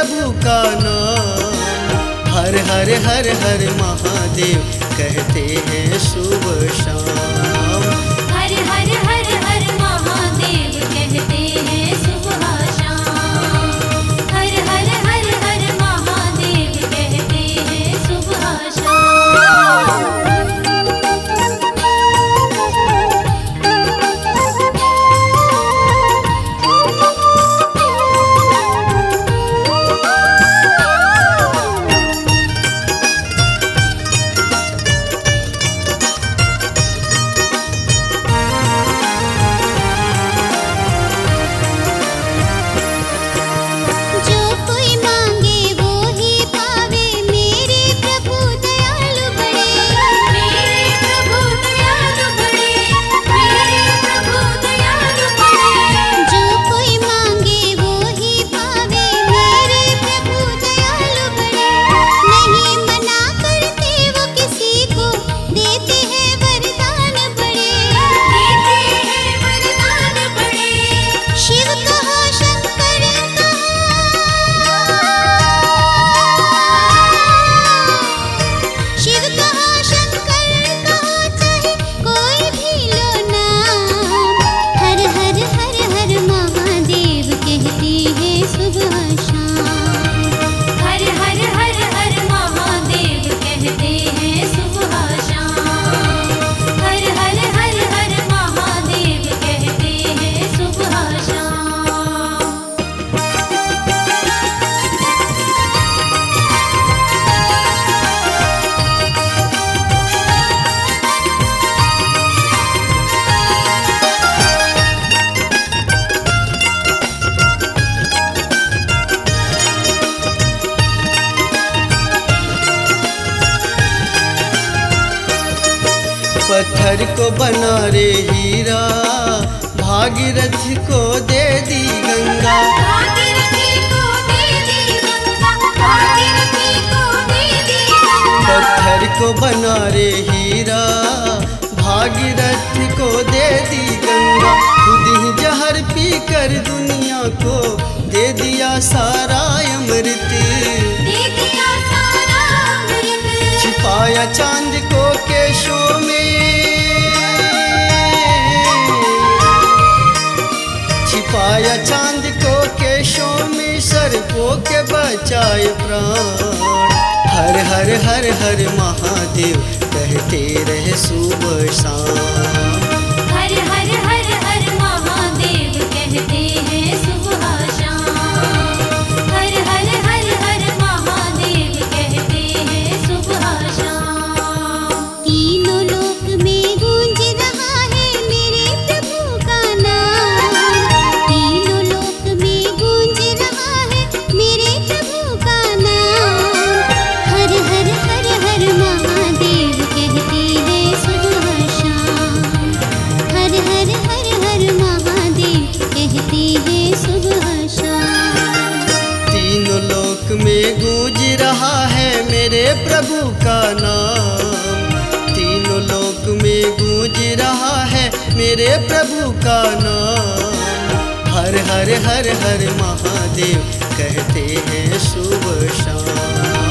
प्रभु का नाम। हर हर हर हर महादेव कहते हैं सुबह शाम। हर हर हर हर महादेव कहते हैं सुबह शाम। हर हर हर हर महादेव कहते हैं सुबह शाम। पत्थर को बना रे हीरा, भागीरथ को दे दी गंगा। पत्थर को बना रे हीरा, भागीरथ को दे दी गंगा। खुद ही जहर पी कर दुनिया को दे दिया सारा अमृत। छिपाया चांद को केशों में, छिपाया चांद को केशों में, सर्पों के बचाए प्राण। हर हर हर हर महादेव कहते रहे सुबह शाम। हर हर हर हर महादेव कहते हैं सुबह शाम। हर हर हर हर महादेव कहते हैं सुबह शाम। तीनों लोक में गूंज रहा है मेरे प्रभु का नाम। तीनों लोक में गूंज रहा है मेरे प्रभु का नाम। हर हर हर हर महादेव कहते हैं सुबह शाम। हर हर हर हर महादेव कहते हैं सुबह शाम। तीनों लोक में गूंज रहा है मेरे प्रभु का नाम। तीनों लोक में गूंज रहा है मेरे प्रभु का नाम। हर हर हर हर महादेव कहते हैं सुबह शाम।